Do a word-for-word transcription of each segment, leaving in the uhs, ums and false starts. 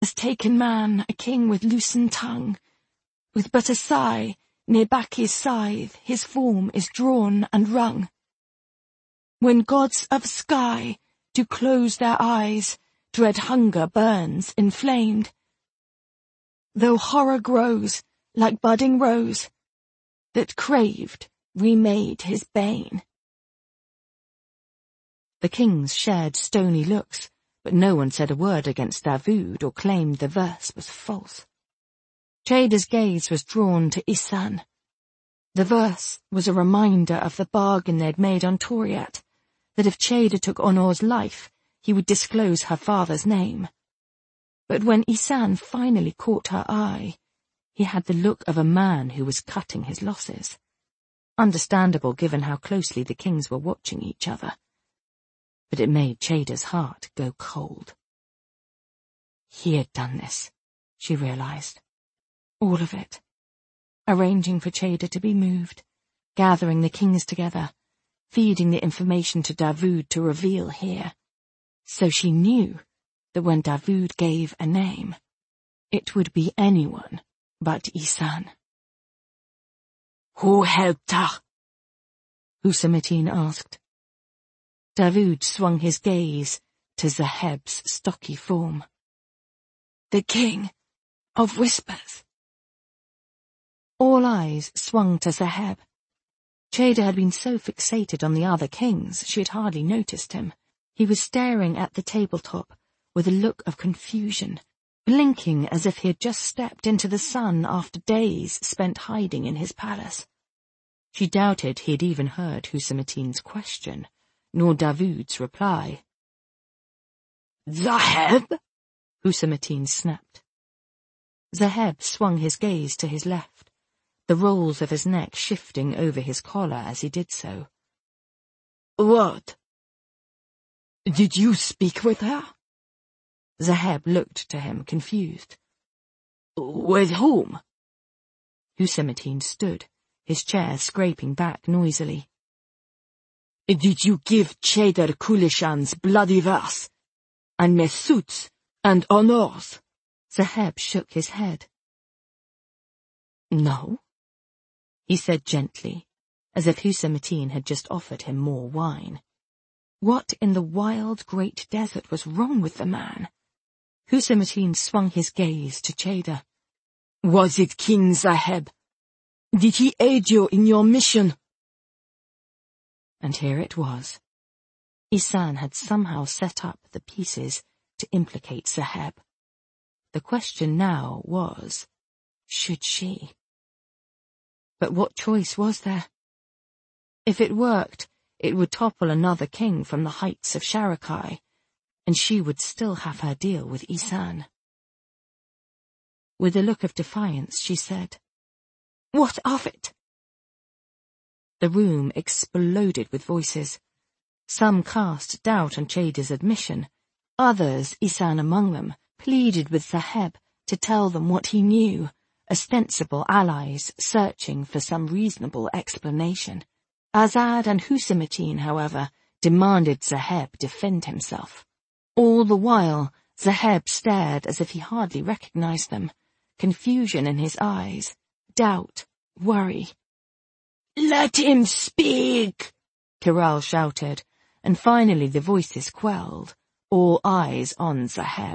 has taken man, a king with loosened tongue. With but a sigh, near back his scythe, his form is drawn and wrung. When gods of sky do close their eyes, dread hunger burns inflamed. Though horror grows, like budding rose, that craved, remade his bane. The kings shared stony looks, but no one said a word against Davood or claimed the verse was false. Chayder's gaze was drawn to Isan. The verse was a reminder of the bargain they'd made on Toriat, that if Chayder took Honor's life, he would disclose her father's name. But when Isan finally caught her eye, he had the look of a man who was cutting his losses. Understandable given how closely the kings were watching each other. But it made Chayder's heart go cold. He had done this, she realized. All of it. Arranging for Chayder to be moved, gathering the kings together, feeding the information to Davood to reveal here. So she knew that when Davood gave a name, it would be anyone but Isan. Who helped her? Husamatin asked. Davood swung his gaze to Zaheb's stocky form. The king of whispers. All eyes swung to Zaheb. Chayder had been so fixated on the other kings she had hardly noticed him. He was staring at the tabletop with a look of confusion, blinking as if he had just stepped into the sun after days spent hiding in his palace. She doubted he had even heard Husamatin's question, nor Davood's reply. Zaheb? Husamatin snapped. Zaheb swung his gaze to his left, the rolls of his neck shifting over his collar as he did so. What? Did you speak with her? Zaheb looked to him, confused. With whom? Husamatin stood, his chair scraping back noisily. Did you give Chayder Kulishan's bloody verse, and Mesut's, and Honor's? Zaheb shook his head. No, he said gently, as if Husamatin had just offered him more wine. What in the wild great desert was wrong with the man? Husamatin swung his gaze to Chayder. Was it King Zaheb? Did he aid you in your mission? And here it was. Isan had somehow set up the pieces to implicate Zaheb. The question now was, should she? But what choice was there? If it worked, it would topple another king from the heights of Sharakai, and she would still have her deal with Isan. With a look of defiance, she said, What of it? The room exploded with voices. Some cast doubt on Chayder's admission. Others, Isan among them, pleaded with Zaheb to tell them what he knew, ostensible allies searching for some reasonable explanation. Azad and Husamatin, however, demanded Zaheb defend himself. All the while, Zaheb stared as if he hardly recognized them, confusion in his eyes, doubt, worry. Let him speak, Kiral shouted, and finally the voices quelled, all eyes on Zaheb.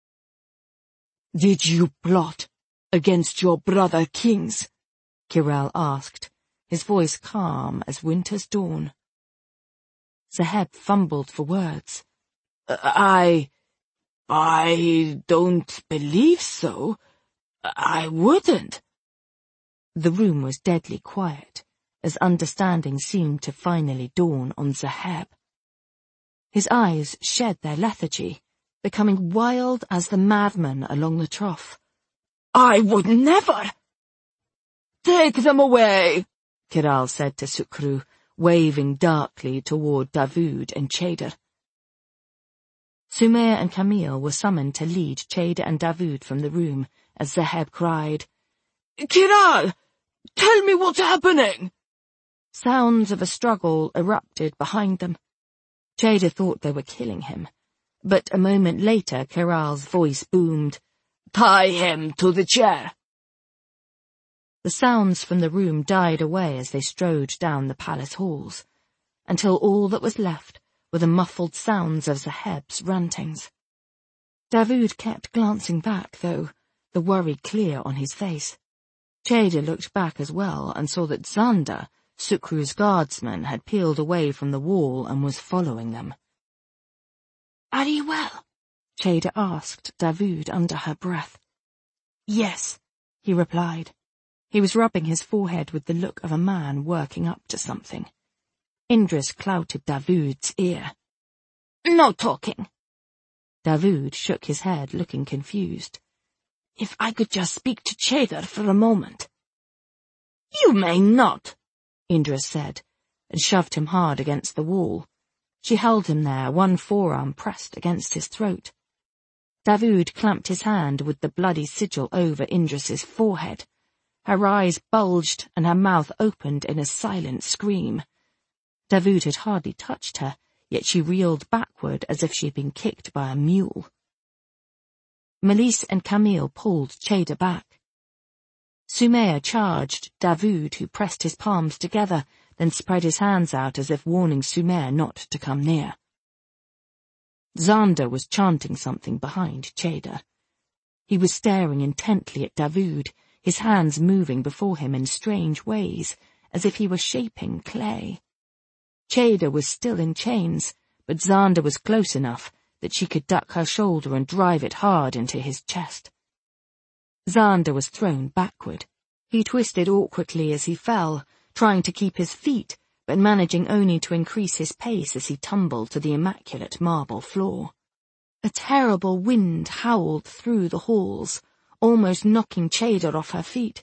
Did you plot against your brother kings? Kiral asked, his voice calm as winter's dawn. Zaheb fumbled for words. I... I don't believe so. I wouldn't. The room was deadly quiet, as understanding seemed to finally dawn on Zaheb. His eyes shed their lethargy, becoming wild as the madman along the trough. I would never! Take them away, Kiral said to Sukru, waving darkly toward Davood and Chayder. Sumer and Camille were summoned to lead Chayder and Davood from the room as Zaheb cried, Kiral! Tell me what's happening! Sounds of a struggle erupted behind them. Chayder thought they were killing him, but a moment later Kiral's voice boomed, Tie him to the chair." The sounds from the room died away as they strode down the palace halls, until all that was left were the muffled sounds of Zaheb's rantings. Davoud kept glancing back, though, the worry clear on his face. Cheda looked back as well and saw that Xander, Sukhru's guardsman, had peeled away from the wall and was following them. "Are you well?" Cheda asked Davoud under her breath. "Yes," he replied. He was rubbing his forehead with the look of a man working up to something. Indris clouted Davoud's ear. "No talking." Davoud shook his head, looking confused. "If I could just speak to Cheda for a moment." "You may not," Indris said, and shoved him hard against the wall. She held him there, one forearm pressed against his throat. Davoud clamped his hand with the bloody sigil over Indris's forehead. Her eyes bulged and her mouth opened in a silent scream. Davoud had hardly touched her, yet she reeled backward as if she had been kicked by a mule. Melis and Camille pulled Cheda back. Sumaya charged Davoud, who pressed his palms together, then spread his hands out as if warning Sumaya not to come near. Xander was chanting something behind Cheda. He was staring intently at Davoud, his hands moving before him in strange ways, as if he were shaping clay. Cheda was still in chains, but Xander was close enough that she could duck her shoulder and drive it hard into his chest. Xander was thrown backward. He twisted awkwardly as he fell, trying to keep his feet, but managing only to increase his pace as he tumbled to the immaculate marble floor. A terrible wind howled through the halls, almost knocking Cheda off her feet.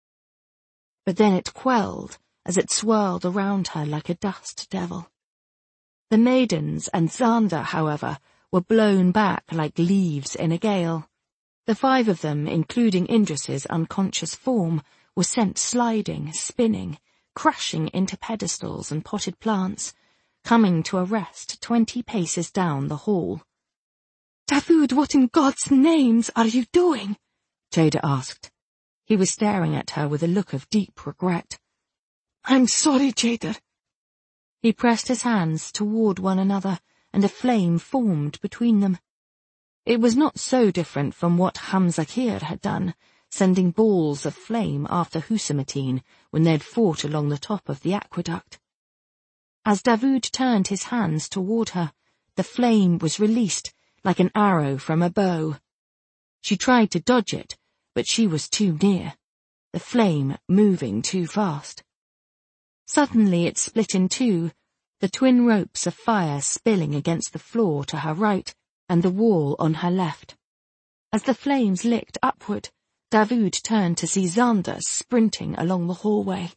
But then it quelled as it swirled around her like a dust devil. The maidens and Xander, however, were blown back like leaves in a gale. The five of them, including Indris's unconscious form, were sent sliding, spinning, crashing into pedestals and potted plants, coming to a rest twenty paces down the hall. "Davoud, what in God's names are you doing?" Cheda asked. He was staring at her with a look of deep regret. "I'm sorry, Cheda." He pressed his hands toward one another, and a flame formed between them. It was not so different from what Hamzakir had done, sending balls of flame after Husamatin when they had fought along the top of the aqueduct. As Davoud turned his hands toward her, the flame was released like an arrow from a bow. She tried to dodge it, but she was too near, the flame moving too fast. Suddenly it split in two, the twin ropes of fire spilling against the floor to her right and the wall on her left. As the flames licked upward, Davoud turned to see Xander sprinting along the hallway.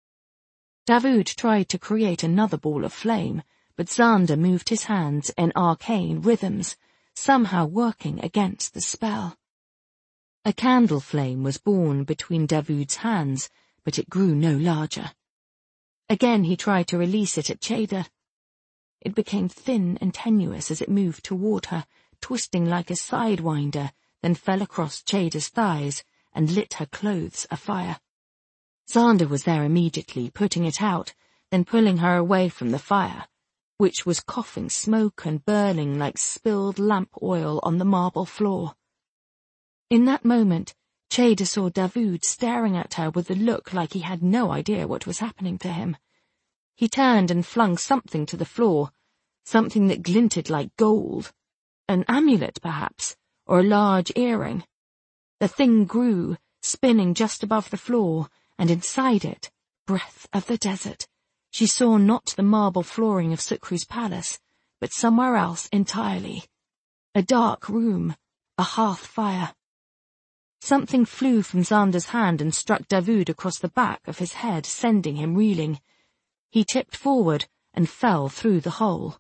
Davoud tried to create another ball of flame, but Xander moved his hands in arcane rhythms, somehow working against the spell. A candle flame was born between Davoud's hands, but it grew no larger. Again he tried to release it at Cheda. It became thin and tenuous as it moved toward her, twisting like a sidewinder, then fell across Cheda's thighs and lit her clothes afire. Xander was there immediately, putting it out, then pulling her away from the fire, which was coughing smoke and burning like spilled lamp oil on the marble floor. In that moment, Cheda saw Davoud staring at her with a look like he had no idea what was happening to him. He turned and flung something to the floor, something that glinted like gold. An amulet, perhaps, or a large earring. The thing grew, spinning just above the floor, and inside it, breath of the desert, she saw not the marble flooring of Sukhru's palace, but somewhere else entirely. A dark room, a hearth fire. Something flew from Xander's hand and struck Davoud across the back of his head, sending him reeling. He tipped forward and fell through the hole.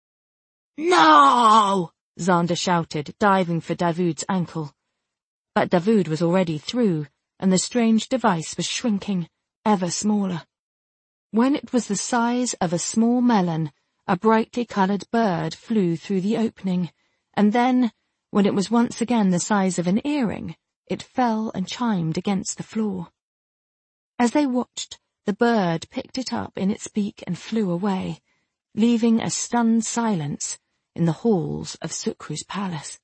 "No!" Xander shouted, diving for Davoud's ankle. But Davoud was already through, and the strange device was shrinking, ever smaller. When it was the size of a small melon, a brightly coloured bird flew through the opening, and then, When it was once again the size of an earring, it fell and chimed against the floor. As they watched, the bird picked it up in its beak and flew away, leaving a stunned silence in the halls of Sukru's palace.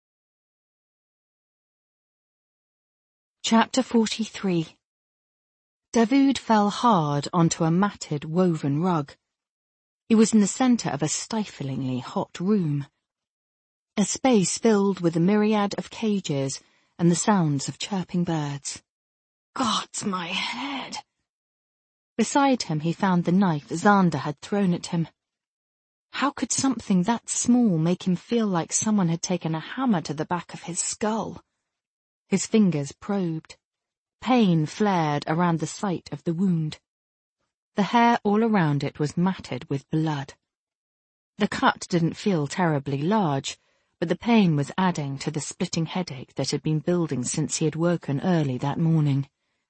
Chapter forty-three. Davood fell hard onto a matted woven rug. He was in the centre of a stiflingly hot room, a space filled with a myriad of cages and the sounds of chirping birds. God's my head! Beside him he found the knife Xander had thrown at him. How could something that small make him feel like someone had taken a hammer to the back of his skull? His fingers probed. Pain flared around the site of the wound. The hair all around it was matted with blood. The cut didn't feel terribly large, but the pain was adding to the splitting headache that had been building since he had woken early that morning.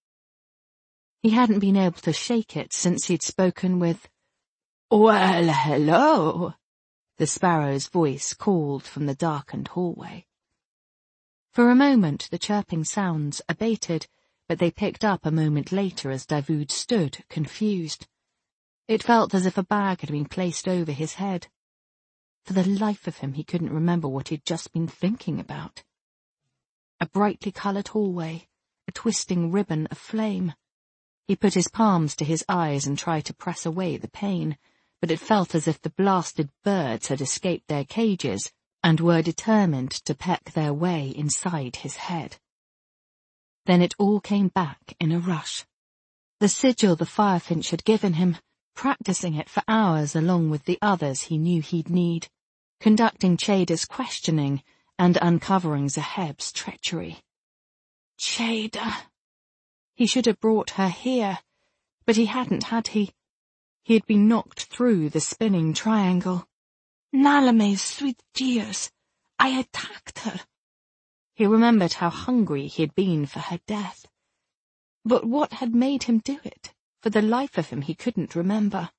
He hadn't been able to shake it since he'd spoken with, "Well, hello," the sparrow's voice called from the darkened hallway. For a moment the chirping sounds abated, but they picked up a moment later as Davood stood, confused. It felt as if a bag had been placed over his head. For the life of him he couldn't remember what he'd just been thinking about. A brightly coloured hallway, a twisting ribbon of flame. He put his palms to his eyes and tried to press away the pain, but it felt as if the blasted birds had escaped their cages and were determined to peck their way inside his head. Then it all came back in a rush. The sigil the Firefinch had given him, practicing it for hours along with the others he knew he'd need, conducting Chayda's questioning and uncovering Zaheb's treachery. Chayda. He should have brought her here, but he hadn't, had he? He had been knocked through the spinning triangle. Nalame's sweet tears. I attacked her. He remembered how hungry he had been for her death. But what had made him do it? For the life of him he couldn't remember.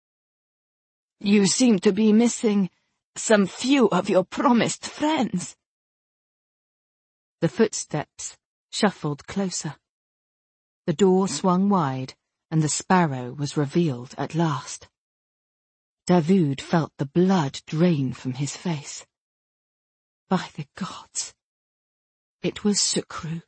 You seem to be missing some few of your promised friends. The footsteps shuffled closer. The door swung wide, and the sparrow was revealed at last. Davood felt the blood drain from his face. By the gods! It was Sukru.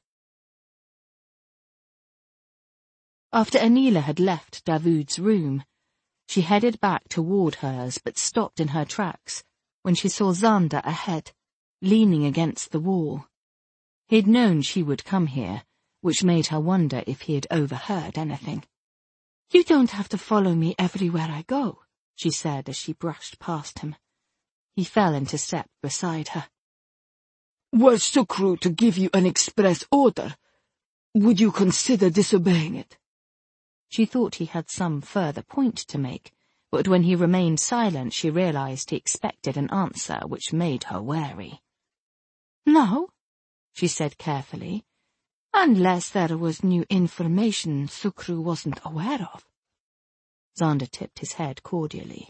After Anila had left Davood's room, she headed back toward hers but stopped in her tracks when she saw Xander ahead, leaning against the wall. He'd known she would come here, which made her wonder if he had overheard anything. "You don't have to follow me everywhere I go," she said as she brushed past him. He fell into step beside her. "Were Sukru to give you an express order, would you consider disobeying it?" She thought he had some further point to make, but when he remained silent she realized he expected an answer which made her wary. "No," she said carefully, "unless there was new information Sukru wasn't aware of." Xander tipped his head cordially.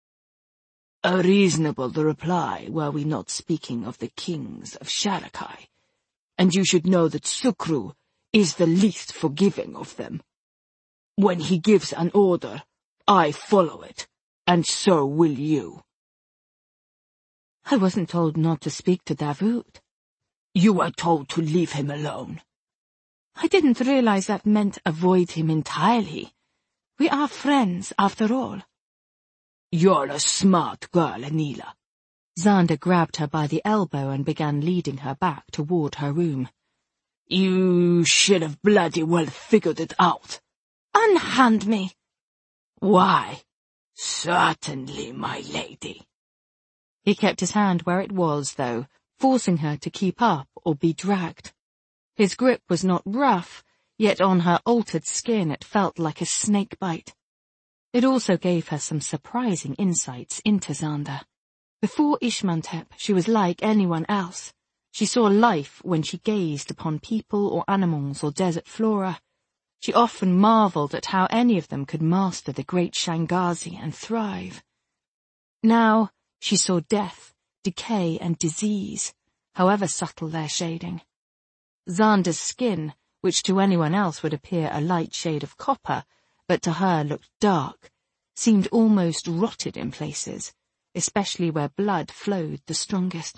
"A reasonable reply were we not speaking of the kings of Sharakai, and you should know that Sukru is the least forgiving of them. When he gives an order, I follow it, and so will you." "I wasn't told not to speak to Davood." "You were told to leave him alone." "I didn't realize that meant avoid him entirely. We are friends, after all." "You're a smart girl, Anila." Xander grabbed her by the elbow and began leading her back toward her room. "You should have bloody well figured it out." "Unhand me." "Why? Certainly, my lady." He kept his hand where it was, though, forcing her to keep up or be dragged. His grip was not rough, yet on her altered skin it felt like a snake bite. It also gave her some surprising insights into Xander. Before Ishmantep, she was like anyone else. She saw life when she gazed upon people or animals or desert flora. She often marveled at how any of them could master the great Shangazi and thrive. Now she saw death, decay and disease, however subtle their shading. Xander's skin, which to anyone else would appear a light shade of copper, but to her looked dark, seemed almost rotted in places, especially where blood flowed the strongest.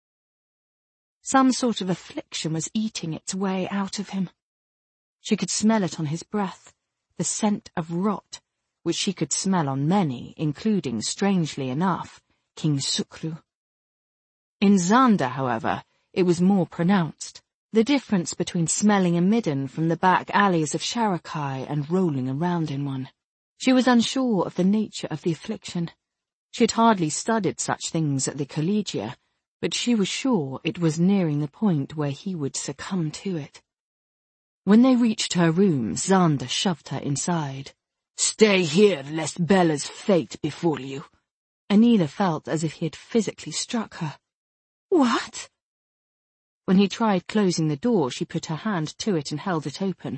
Some sort of affliction was eating its way out of him. She could smell it on his breath, the scent of rot, which she could smell on many, including, strangely enough, King Sukru. In Xander, however, it was more pronounced, the difference between smelling a midden from the back alleys of Sharakai and rolling around in one. She was unsure of the nature of the affliction. She had hardly studied such things at the Collegia, but she was sure it was nearing the point where he would succumb to it. When they reached her room, Xander shoved her inside. "Stay here, lest Bella's fate befall you." Anila felt as if he had physically struck her. "What?" When he tried closing the door, she put her hand to it and held it open.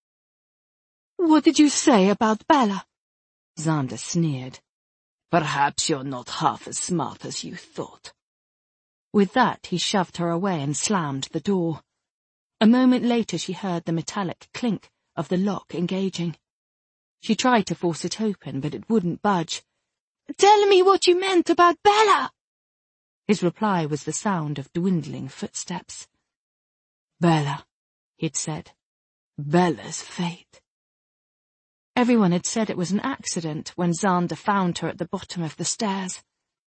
"What did you say about Bella?" Xander sneered. "Perhaps you're not half as smart as you thought." With that, he shoved her away and slammed the door. A moment later she heard the metallic clink of the lock engaging. She tried to force it open, but it wouldn't budge. "Tell me what you meant about Bella!" His reply was the sound of dwindling footsteps. "Bella," he'd said. "Bella's fate." Everyone had said it was an accident when Xander found her at the bottom of the stairs.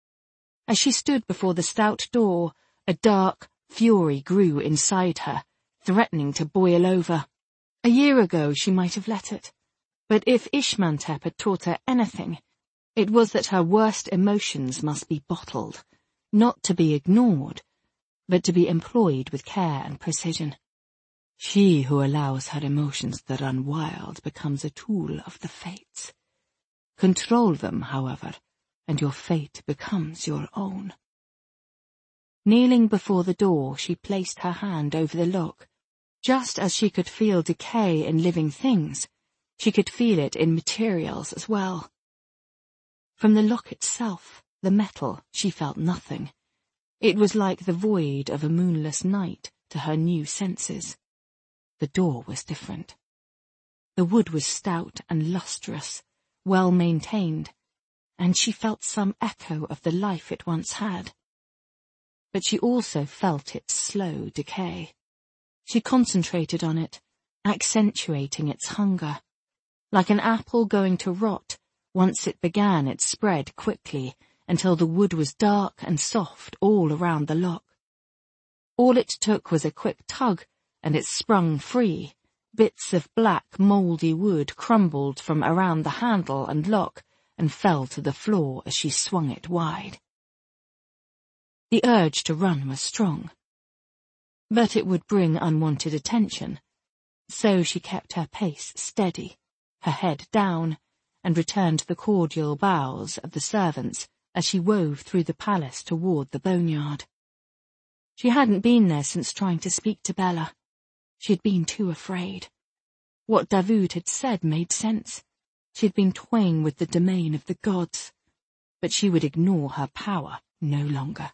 As she stood before the stout door, a dark fury grew inside her, threatening to boil over. A year ago she might have let it, but if Ishmantep had taught her anything, it was that her worst emotions must be bottled, not to be ignored, but to be employed with care and precision. She who allows her emotions to run wild becomes a tool of the fates. Control them, however, and your fate becomes your own. Kneeling before the door, she placed her hand over the lock. Just as she could feel decay in living things, she could feel it in materials as well. From the lock itself, the metal, she felt nothing. It was like the void of a moonless night to her new senses. The door was different. The wood was stout and lustrous, well maintained, and she felt some echo of the life it once had. But she also felt its slow decay. She concentrated on it, accentuating its hunger. Like an apple going to rot, once it began it spread quickly until the wood was dark and soft all around the lock. All it took was a quick tug, and it sprung free. Bits of black, mouldy wood crumbled from around the handle and lock and fell to the floor as she swung it wide. The urge to run was strong, but it would bring unwanted attention, so she kept her pace steady, her head down, and returned the cordial bows of the servants as she wove through the palace toward the boneyard. She hadn't been there since trying to speak to Bella. She had been too afraid. What Davoud had said made sense. She had been toying with the domain of the gods, but she would ignore her power no longer.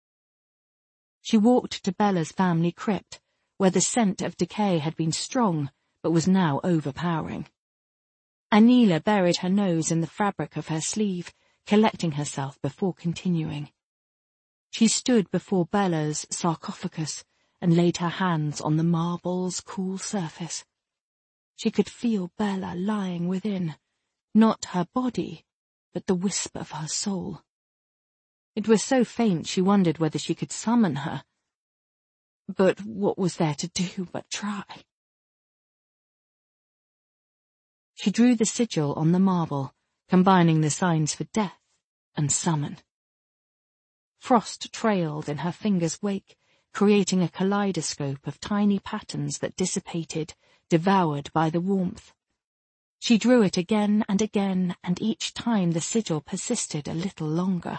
She walked to Bella's family crypt, where the scent of decay had been strong but was now overpowering. Anila buried her nose in the fabric of her sleeve, collecting herself before continuing. She stood before Bella's sarcophagus and laid her hands on the marble's cool surface. She could feel Bella lying within, not her body, but the wisp of her soul. It was so faint she wondered whether she could summon her. But what was there to do but try? She drew the sigil on the marble, combining the signs for death and summon. Frost trailed in her fingers' wake, creating a kaleidoscope of tiny patterns that dissipated, devoured by the warmth. She drew it again and again, and each time the sigil persisted a little longer.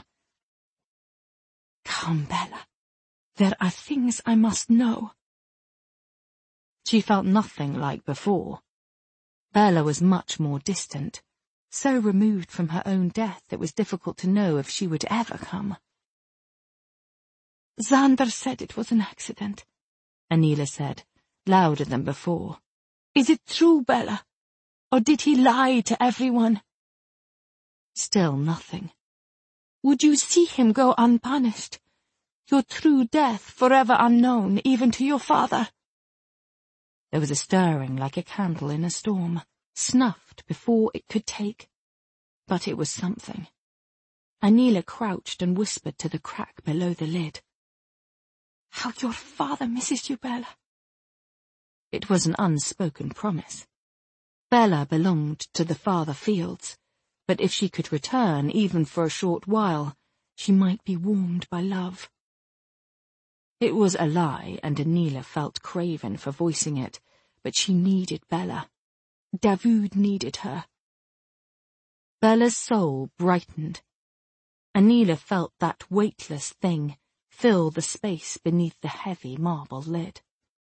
Come, Bella. There are things I must know. She felt nothing like before. Bella was much more distant, so removed from her own death it was difficult to know if she would ever come. Xander said it was an accident, Anila said, louder than before. Is it true, Bella? Or did he lie to everyone? Still nothing. Would you see him go unpunished? Your true death forever unknown, even to your father? There was a stirring like a candle in a storm, snuffed before it could take. But it was something. Anila crouched and whispered to the crack below the lid. How your father misses you, Bella. It was an unspoken promise. Bella belonged to the farther fields, but if she could return even for a short while, she might be warmed by love. It was a lie, and Anila felt craven for voicing it, but she needed Bella. Davood needed her. Bella's soul brightened. Anila felt that weightless thing fill the space beneath the heavy marble lid.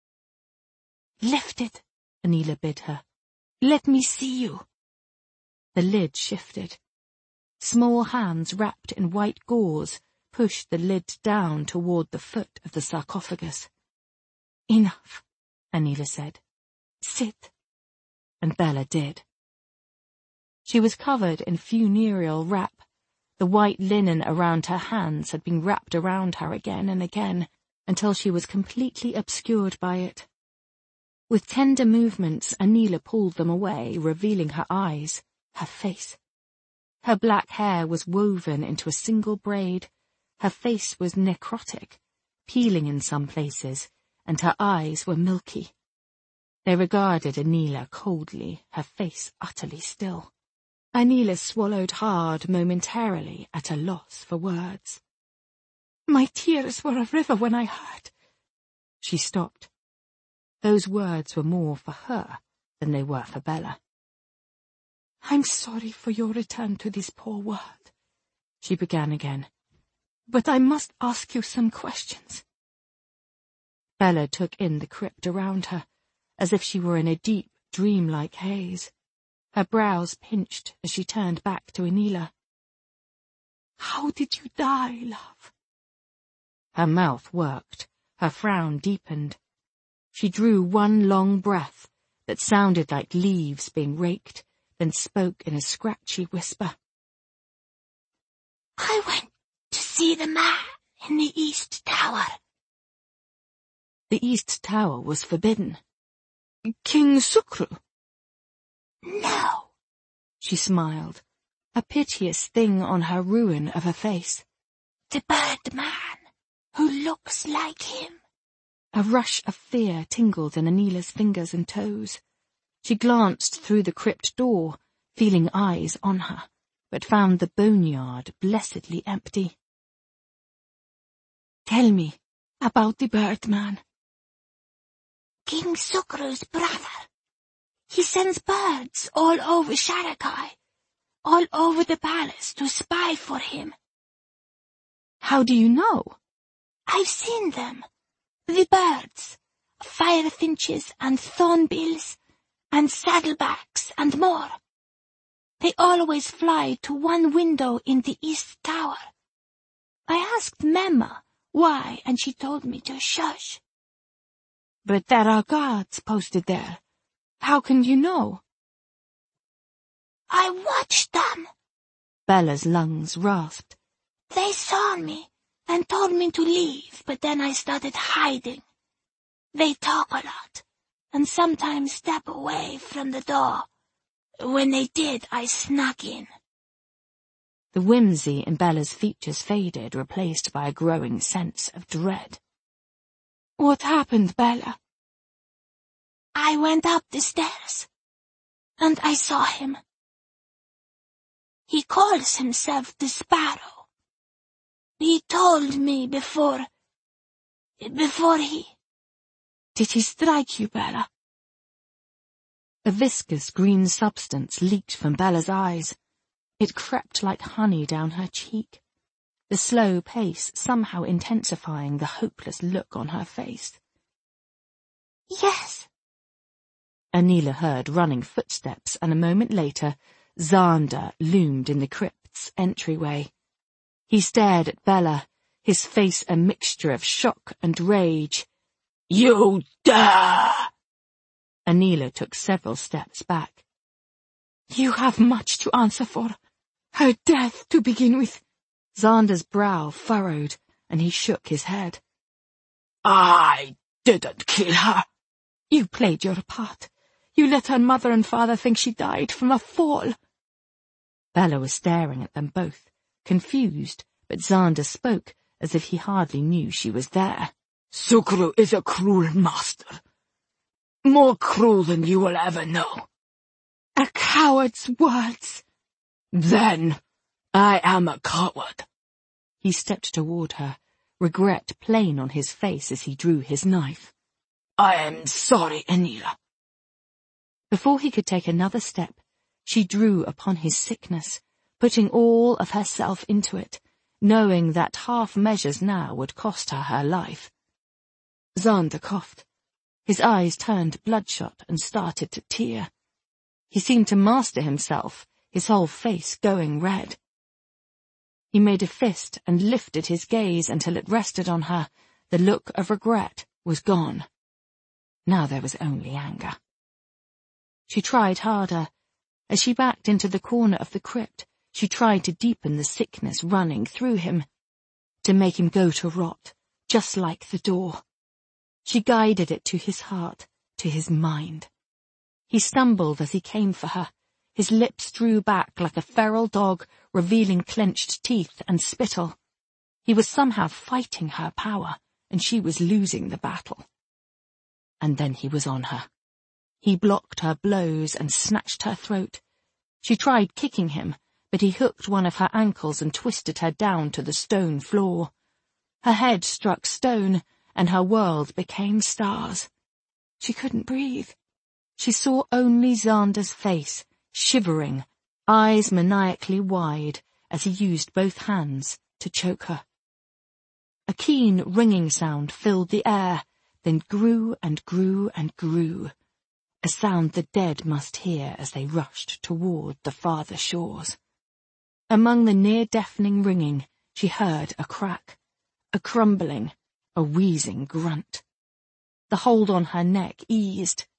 Lift it, Anila bid her. Let me see you. The lid shifted. Small hands wrapped in white gauze pushed the lid down toward the foot of the sarcophagus. Enough, Anila said. Sit. And Bella did. She was covered in funereal wrap. The white linen around her hands had been wrapped around her again and again, until she was completely obscured by it. With tender movements, Anila pulled them away, revealing her eyes, her face. Her black hair was woven into a single braid. Her face was necrotic, peeling in some places, and her eyes were milky. They regarded Anila coldly, her face utterly still. Anila swallowed hard momentarily, at a loss for words. My tears were a river when I heard. She stopped. Those words were more for her than they were for Bella. I'm sorry for your return to this poor world, she began again, but I must ask you some questions. Bella took in the crypt around her, as if she were in a deep, dreamlike haze. Her brows pinched as she turned back to Anila. How did you die, love? Her mouth worked, her frown deepened. She drew one long breath that sounded like leaves being raked, then spoke in a scratchy whisper. I went to see the man in the East Tower. The East Tower was forbidden. King Sukru? No, she smiled, a piteous thing on her ruin of a face. The bird man, who looks like him. A rush of fear tingled in Anila's fingers and toes. She glanced through the crypt door, feeling eyes on her, but found the boneyard blessedly empty. Tell me about the bird man. King Sukru's brother. He sends birds all over Sharakai, all over the palace to spy for him. How do you know? I've seen them. The birds, firefinches and thornbills, and saddlebacks and more. They always fly to one window in the East Tower. I asked Memma why, and she told me to shush. But there are guards posted there. How can you know? I watched them. Bella's lungs rasped. They saw me and told me to leave, but then I started hiding. They talk a lot, and sometimes step away from the door. When they did, I snuck in. The whimsy in Bella's features faded, replaced by a growing sense of dread. What happened, Bella? I went up the stairs, and I saw him. He calls himself the Sparrow. He told me before... before he... Did he strike you, Bella? A viscous green substance leaked from Bella's eyes. It crept like honey down her cheek, the slow pace somehow intensifying the hopeless look on her face. Yes. Anila heard running footsteps, and a moment later, Xander loomed in the crypt's entryway. He stared at Bella, his face a mixture of shock and rage. "You dare!" Anila took several steps back. "You have much to answer for. Her death to begin with." Xander's brow furrowed, and he shook his head. "I didn't kill her." "You played your part. You let her mother and father think she died from a fall." Bella was staring at them both, confused, but Xander spoke as if he hardly knew she was there. "Sucru is a cruel master. More cruel than you will ever know." "A coward's words." "Then I am a coward." He stepped toward her, regret plain on his face as he drew his knife. "I am sorry, Anila." Before he could take another step, she drew upon his sickness, putting all of herself into it, knowing that half measures now would cost her her life. Xander coughed. His eyes turned bloodshot and started to tear. He seemed to master himself, his whole face going red. He made a fist and lifted his gaze until it rested on her. The look of regret was gone. Now there was only anger. She tried harder. As she backed into the corner of the crypt, she tried to deepen the sickness running through him, to make him go to rot, just like the door. She guided it to his heart, to his mind. He stumbled as he came for her. His lips drew back like a feral dog, revealing clenched teeth and spittle. He was somehow fighting her power, and she was losing the battle. And then he was on her. He blocked her blows and snatched her throat. She tried kicking him, but he hooked one of her ankles and twisted her down to the stone floor. Her head struck stone, and her world became stars. She couldn't breathe. She saw only Xander's face, shivering, eyes maniacally wide, as he used both hands to choke her. A keen ringing sound filled the air, then grew and grew and grew, a sound the dead must hear as they rushed toward the farther shores. Among the near-deafening ringing, she heard a crack, a crumbling, a wheezing grunt. The hold on her neck eased.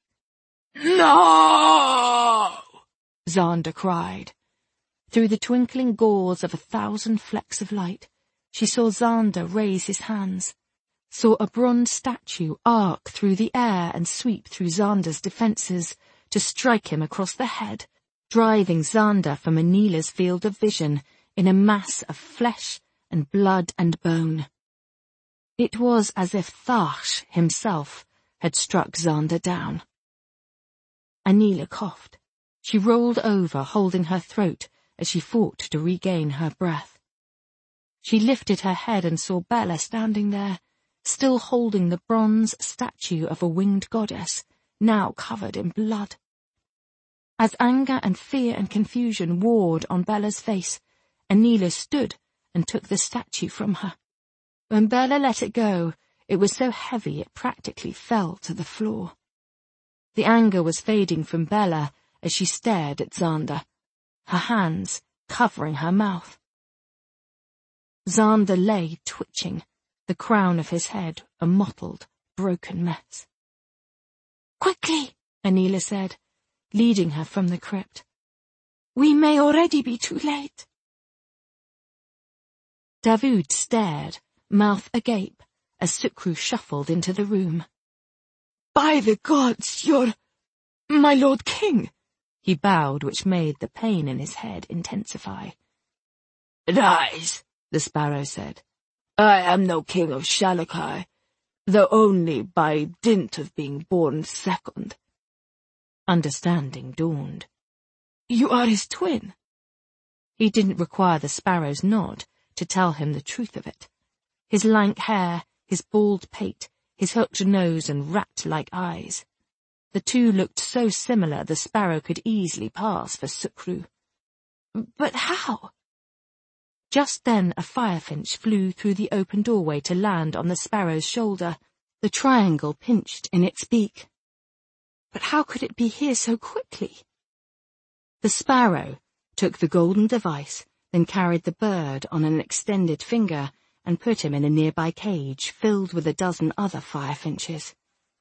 "No!" Xander cried. Through the twinkling gauze of a thousand flecks of light, she saw Xander raise his hands, saw a bronze statue arc through the air and sweep through Xander's defences to strike him across the head, driving Xander from Anila's field of vision in a mass of flesh and blood and bone. It was as if Tharsh himself had struck Xander down. Anila coughed. She rolled over, holding her throat as she fought to regain her breath. She lifted her head and saw Bella standing there, still holding the bronze statue of a winged goddess, now covered in blood. As anger and fear and confusion warred on Bella's face, Anila stood and took the statue from her. When Bella let it go, it was so heavy it practically fell to the floor. The anger was fading from Bella as she stared at Xander, her hands covering her mouth. Xander lay twitching, the crown of his head a mottled, broken mess. "Quickly," Anila said, leading her from the crypt. "We may already be too late." Davood stared, mouth agape, as Sucru shuffled into the room. "By the gods, you're my Lord King." He bowed, which made the pain in his head intensify. "Rise," the sparrow said. "I am no king of Shalakai, though only by dint of being born second." Understanding dawned. "You are his twin." He didn't require the sparrow's nod to tell him the truth of it. His lank hair, his bald pate, his hooked nose and rat-like eyes. The two looked so similar the sparrow could easily pass for Sucru. "But how?" Just then a firefinch flew through the open doorway to land on the sparrow's shoulder, the triangle pinched in its beak. But how could it be here so quickly? The sparrow took the golden device, then carried the bird on an extended finger and put him in a nearby cage filled with a dozen other firefinches.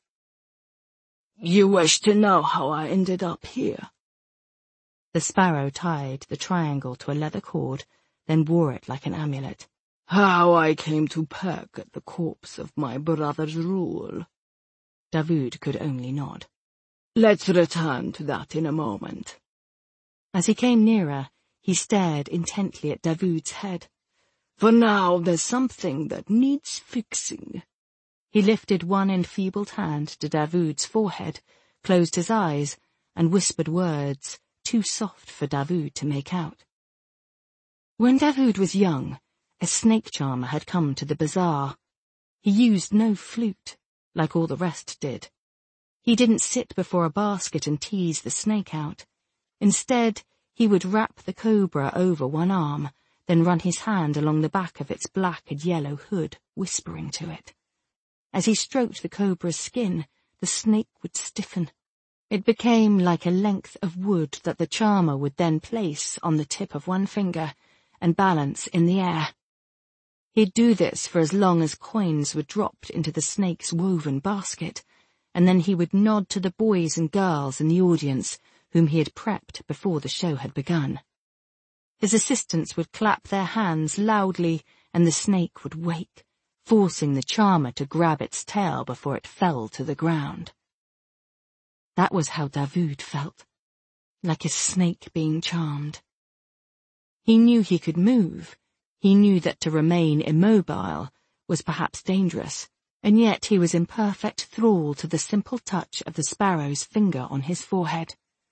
You wish to know how I ended up here? The sparrow tied the triangle to a leather cord, then wore it like an amulet. How I came to peck at the corpse of my brother's rule. Davoud could only nod. Let's return to that in a moment. As he came nearer, he stared intently at Davoud's head. For now, there's something that needs fixing. He lifted one enfeebled hand to Davoud's forehead, closed his eyes, and whispered words too soft for Davoud to make out. When Davoud was young, a snake charmer had come to the bazaar. He used no flute, like all the rest did. He didn't sit before a basket and tease the snake out. Instead, he would wrap the cobra over one arm, then run his hand along the back of its black and yellow hood, whispering to it. As he stroked the cobra's skin, the snake would stiffen. It became like a length of wood that the charmer would then place on the tip of one finger and balance in the air. He'd do this for as long as coins were dropped into the snake's woven basket, and then he would nod to the boys and girls in the audience whom he had prepped before the show had begun. His assistants would clap their hands loudly, and the snake would wake, forcing the charmer to grab its tail before it fell to the ground. That was how Davoud felt, like a snake being charmed. He knew he could move. He knew that to remain immobile was perhaps dangerous, and yet he was in perfect thrall to the simple touch of the sparrow's finger on his forehead.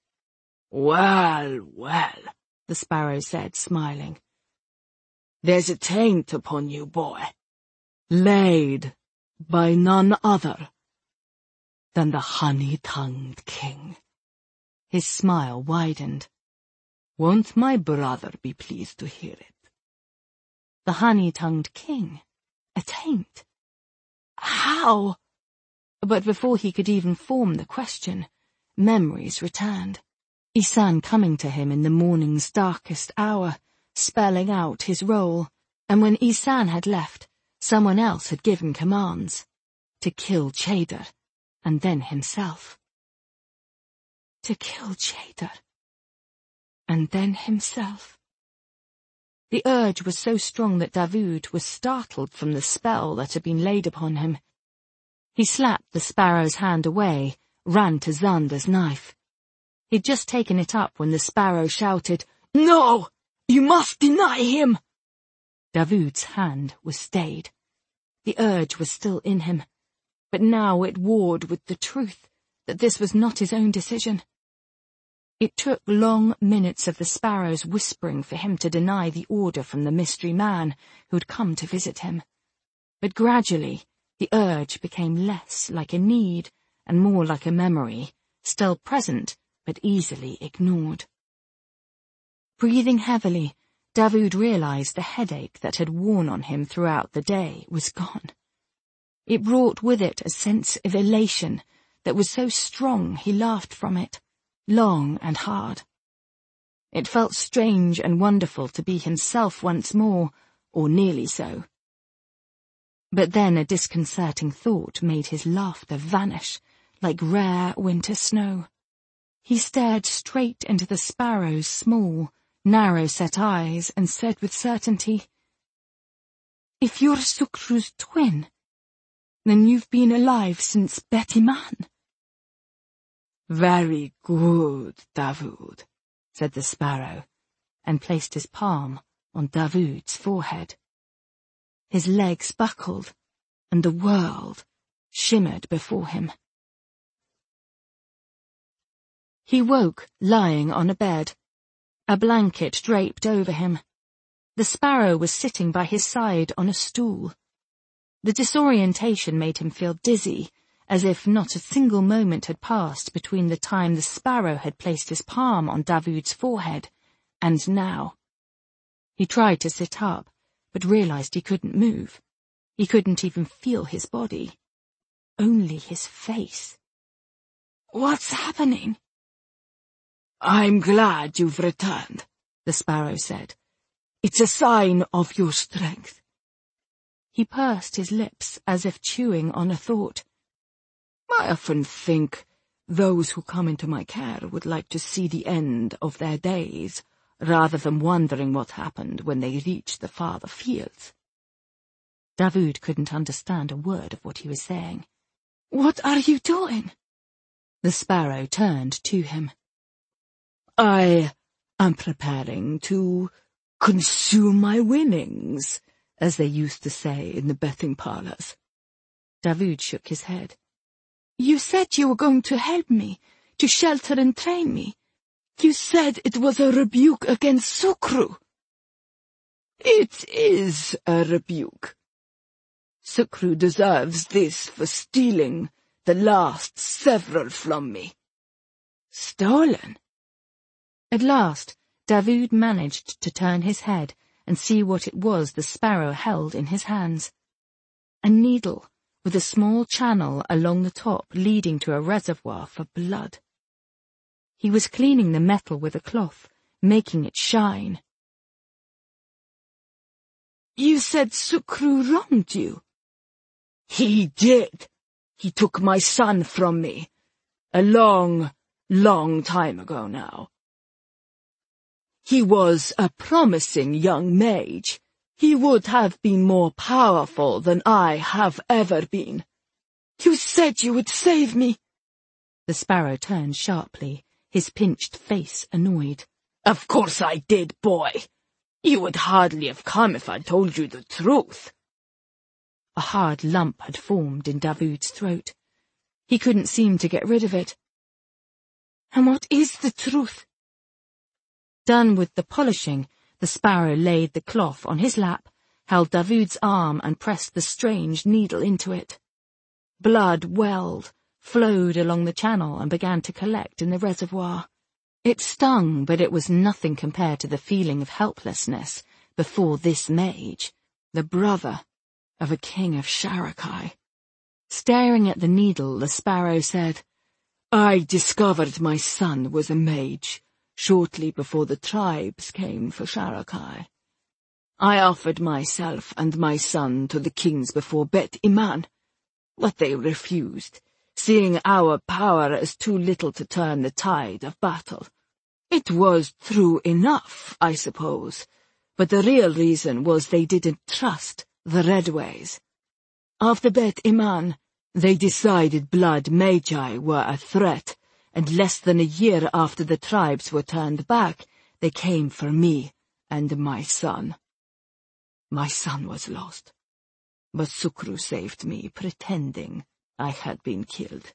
Well, well, the sparrow said, smiling. There's a taint upon you, boy, laid by none other than the honey-tongued king. His smile widened. Won't my brother be pleased to hear it? The honey-tongued king? A taint? How? But before he could even form the question, memories returned. Ihsan coming to him in the morning's darkest hour, spelling out his role, and when Ihsan had left, someone else had given commands. To kill Chayder, and then himself. To kill Chayder, and then himself. The urge was so strong that Davoud was startled from the spell that had been laid upon him. He slapped the sparrow's hand away, ran to Zander's knife. He'd just taken it up when the sparrow shouted, "No! You must deny him!" Davoud's hand was stayed. The urge was still in him, but now it warred with the truth that this was not his own decision. It took long minutes of the sparrow's whispering for him to deny the order from the mystery man who'd come to visit him. But gradually, the urge became less like a need and more like a memory, still present but easily ignored. Breathing heavily, Davoud realized the headache that had worn on him throughout the day was gone. It brought with it a sense of elation that was so strong he laughed from it, long and hard. It felt strange and wonderful to be himself once more, or nearly so. But then a disconcerting thought made his laughter vanish, like rare winter snow. He stared straight into the sparrow's small, narrow-set eyes and said with certainty, "If you're Sukru's twin, then you've been alive since Betty Man." "Very good, Davoud," said the sparrow, and placed his palm on Davoud's forehead. His legs buckled, and the world shimmered before him. He woke lying on a bed, a blanket draped over him. The sparrow was sitting by his side on a stool. The disorientation made him feel dizzy, as if not a single moment had passed between the time the sparrow had placed his palm on Davoud's forehead and now. He tried to sit up, but realized he couldn't move. He couldn't even feel his body. Only his face. "What's happening?" "I'm glad you've returned," the sparrow said. "It's a sign of your strength." He pursed his lips as if chewing on a thought. I often think those who come into my care would like to see the end of their days, rather than wondering what happened when they reached the farther fields. Davoud couldn't understand a word of what he was saying. What are you doing? The sparrow turned to him. I am preparing to consume my winnings, as they used to say in the betting parlours. Davoud shook his head. You said you were going to help me, to shelter and train me. You said it was a rebuke against Sukru. It is a rebuke. Sukru deserves this for stealing the last several from me. Stolen? At last, Davoud managed to turn his head and see what it was the sparrow held in his hands. A needle with a small channel along the top leading to a reservoir for blood. He was cleaning the metal with a cloth, making it shine. You said Sukru wronged you. He did. He took my son from me. A long, long time ago now. He was a promising young mage. He would have been more powerful than I have ever been. You said you would save me. The sparrow turned sharply, his pinched face annoyed. Of course I did, boy. You would hardly have come if I told you the truth. A hard lump had formed in Davoud's throat. He couldn't seem to get rid of it. And what is the truth? Done with the polishing, the sparrow laid the cloth on his lap, held Davoud's arm and pressed the strange needle into it. Blood welled, flowed along the channel and began to collect in the reservoir. It stung, but it was nothing compared to the feeling of helplessness before this mage, the brother of a king of Sharakai. Staring at the needle, the sparrow said, I discovered my son was a mage shortly before the tribes came for Sharakai. I offered myself and my son to the kings before Bet Iman, but they refused, seeing our power as too little to turn the tide of battle. It was true enough, I suppose, but the real reason was they didn't trust the Redways. After Bet Iman, they decided blood magi were a threat, and less than a year after the tribes were turned back, they came for me and my son. My son was lost, but Sukru saved me, pretending I had been killed.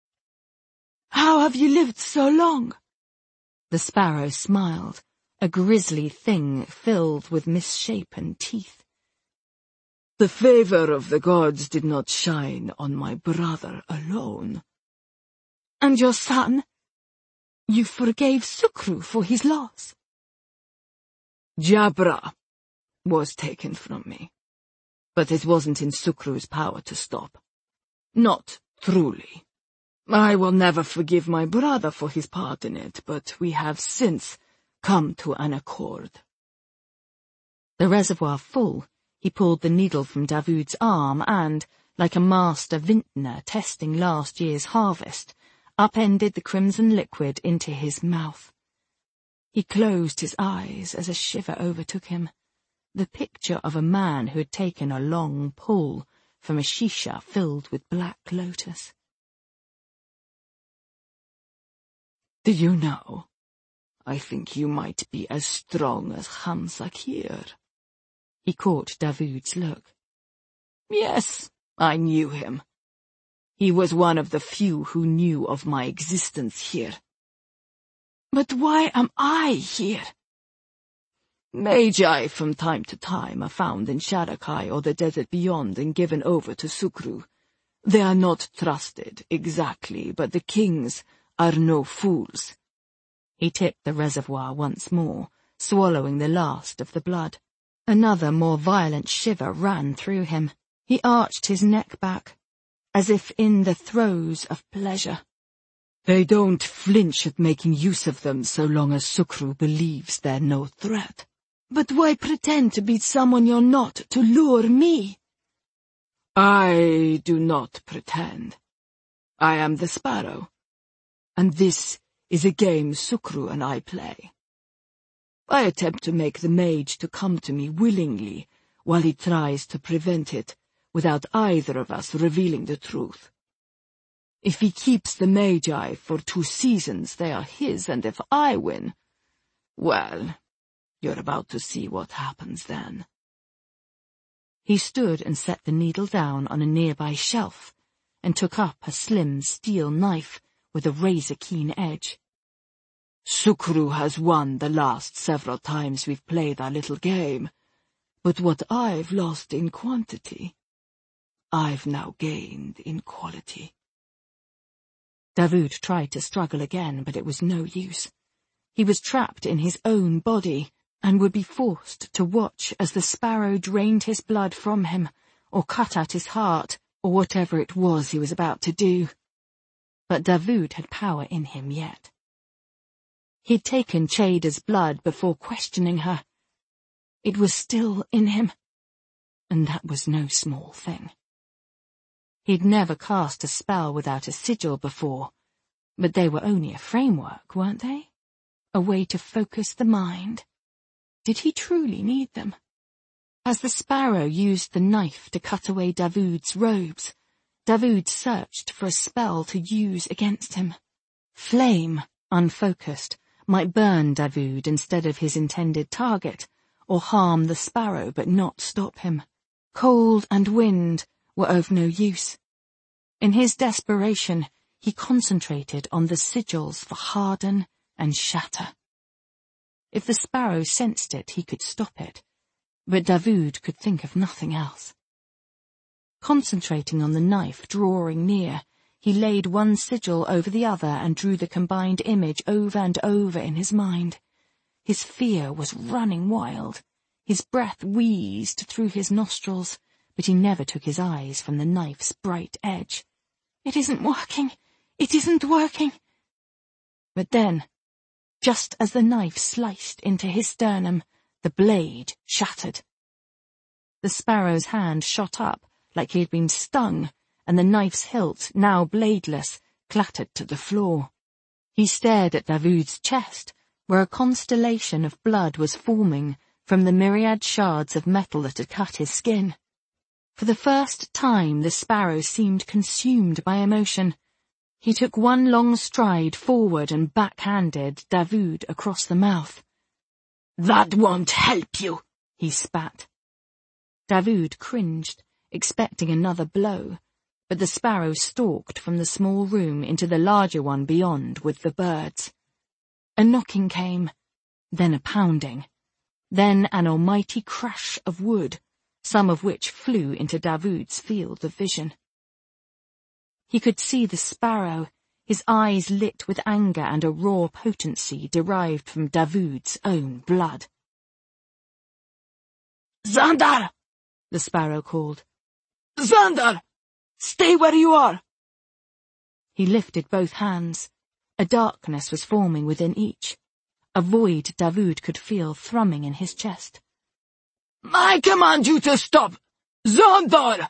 How have you lived so long? The sparrow smiled, a grisly thing filled with misshapen teeth. The favor of the gods did not shine on my brother alone. And your son? You forgave Sukru for his loss. Jabra was taken from me, but it wasn't in Sukru's power to stop. Not truly. I will never forgive my brother for his part in it, but we have since come to an accord. The reservoir full, he pulled the needle from Davoud's arm and, like a master vintner testing last year's harvest, upended the crimson liquid into his mouth. He closed his eyes as a shiver overtook him, the picture of a man who had taken a long pull from a shisha filled with black lotus. Do you know, I think you might be as strong as Hamsakir. He caught Davoud's look. Yes, I knew him. He was one of the few who knew of my existence here. But why am I here? Magi from time to time are found in Sharakai or the desert beyond and given over to Sukru. They are not trusted, exactly, but the kings are no fools. He tipped the reservoir once more, swallowing the last of the blood. Another, more violent shiver ran through him. He arched his neck back, as if in the throes of pleasure. They don't flinch at making use of them so long as Sukru believes they're no threat. But why pretend to be someone you're not to lure me? I do not pretend. I am the sparrow, and this is a game Sukru and I play. I attempt to make the mage to come to me willingly, while he tries to prevent it, without either of us revealing the truth. If he keeps the Magi for two seasons, they are his, and if I win, well, you're about to see what happens then. He stood and set the needle down on a nearby shelf, and took up a slim steel knife with a razor-keen edge. Sukru has won the last several times we've played our little game, but what I've lost in quantity, I've now gained in quality. Davoud tried to struggle again, but it was no use. He was trapped in his own body, and would be forced to watch as the sparrow drained his blood from him, or cut out his heart, or whatever it was he was about to do. But Davoud had power in him yet. He'd taken Chayda's blood before questioning her. It was still in him, and that was no small thing. He'd never cast a spell without a sigil before, but they were only a framework, weren't they? A way to focus the mind. Did he truly need them? As the sparrow used the knife to cut away Davoud's robes, Davoud searched for a spell to use against him. Flame, unfocused, might burn Davoud instead of his intended target, or harm the sparrow but not stop him. Cold and wind were of no use. In his desperation, he concentrated on the sigils for harden and shatter. If the sparrow sensed it, he could stop it, but Davoud could think of nothing else. Concentrating on the knife drawing near, he laid one sigil over the other and drew the combined image over and over in his mind. His fear was running wild. His breath wheezed through his nostrils, but he never took his eyes from the knife's bright edge. It isn't working! It isn't working! But then, just as the knife sliced into his sternum, the blade shattered. The sparrow's hand shot up like he had been stung, and the knife's hilt, now bladeless, clattered to the floor. He stared at Davoud's chest, where a constellation of blood was forming from the myriad shards of metal that had cut his skin. For the first time the sparrow seemed consumed by emotion. He took one long stride forward and backhanded Davoud across the mouth. "That won't help you," he spat. Davoud cringed, expecting another blow, but the sparrow stalked from the small room into the larger one beyond with the birds. A knocking came, then a pounding, then an almighty crash of wood, some of which flew into Davoud's field of vision. He could see the sparrow, his eyes lit with anger and a raw potency derived from Davoud's own blood. "Xandar!" the sparrow called. "Xandar! Stay where you are!" He lifted both hands. A darkness was forming within each, a void Davoud could feel thrumming in his chest. "I command you to stop! Xandar!"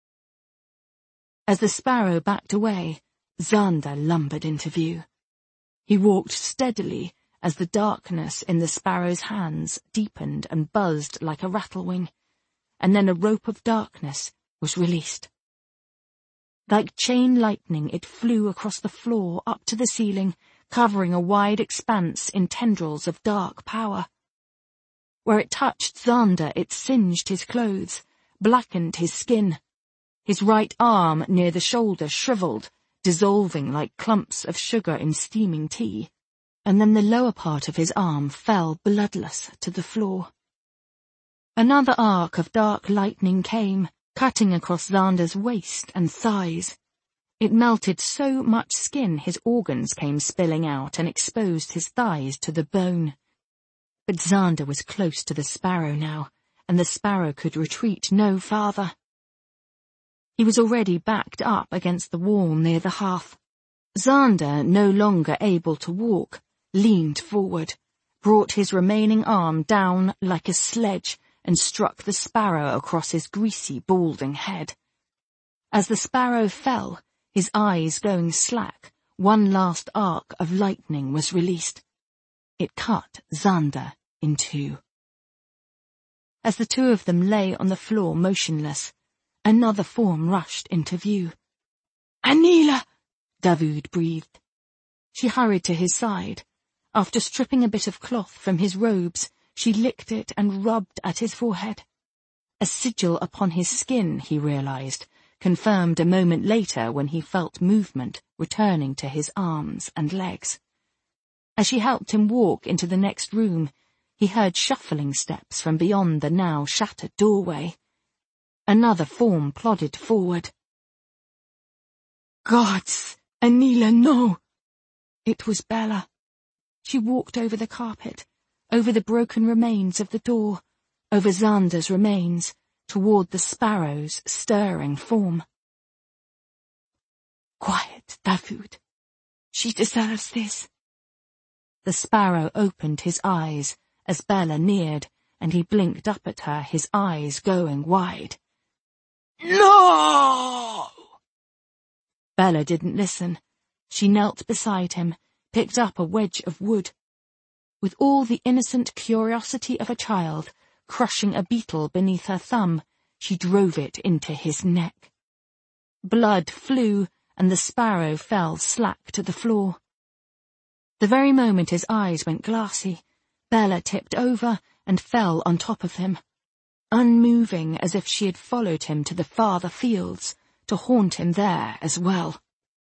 As the sparrow backed away, Xandar lumbered into view. He walked steadily as the darkness in the sparrow's hands deepened and buzzed like a rattlewing, and then a rope of darkness was released. Like chain lightning, it flew across the floor up to the ceiling, covering a wide expanse in tendrils of dark power. Where it touched Xandar, it singed his clothes, blackened his skin. His right arm near the shoulder shriveled, dissolving like clumps of sugar in steaming tea, and then the lower part of his arm fell bloodless to the floor. Another arc of dark lightning came, cutting across Xandar's waist and thighs. It melted so much skin his organs came spilling out and exposed his thighs to the bone. But Xandar was close to the sparrow now, and the sparrow could retreat no farther. He was already backed up against the wall near the hearth. Xandar, no longer able to walk, leaned forward, brought his remaining arm down like a sledge, and struck the sparrow across his greasy, balding head. As the sparrow fell, his eyes going slack, one last arc of lightning was released. It cut Xander in two. As the two of them lay on the floor motionless, another form rushed into view. "Anila!" Davoud breathed. She hurried to his side. After stripping a bit of cloth from his robes, she licked it and rubbed at his forehead. A sigil upon his skin, he realized, confirmed a moment later when he felt movement returning to his arms and legs. As she helped him walk into the next room, he heard shuffling steps from beyond the now shattered doorway. Another form plodded forward. "Gods, Anila, no!" It was Bella. She walked over the carpet, over the broken remains of the door, over Xander's remains, toward the sparrow's stirring form. "Quiet, Davoud. She deserves this." The sparrow opened his eyes as Bella neared, and he blinked up at her, his eyes going wide. "No!" Bella didn't listen. She knelt beside him, picked up a wedge of wood. With all the innocent curiosity of a child, crushing a beetle beneath her thumb, she drove it into his neck. Blood flew, and the sparrow fell slack to the floor. The very moment his eyes went glassy, Bella tipped over and fell on top of him, unmoving as if she had followed him to the farther fields, to haunt him there as well.